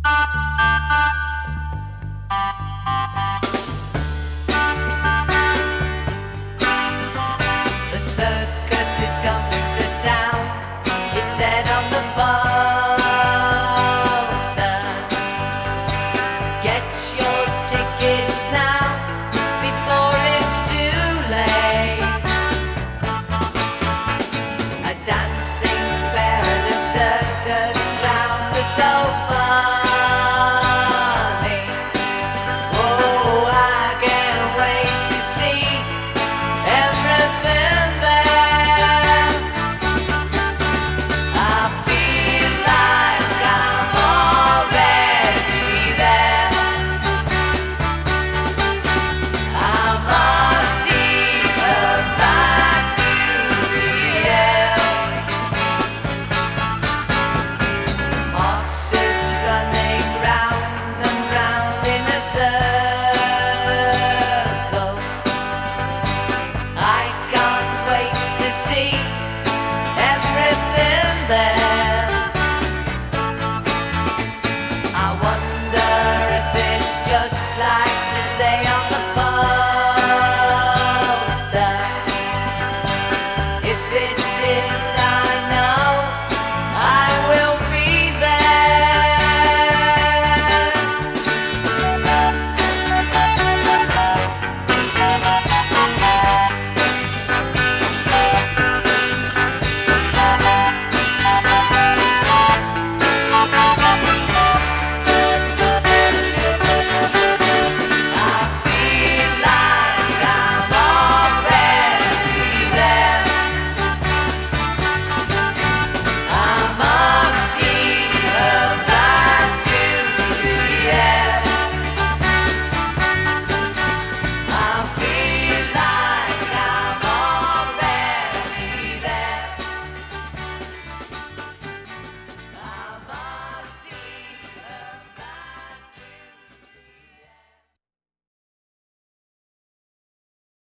The circus is coming to town. It said on the poster. Get your tickets now before it's too late. A dancing bear in a circus clown that's so far.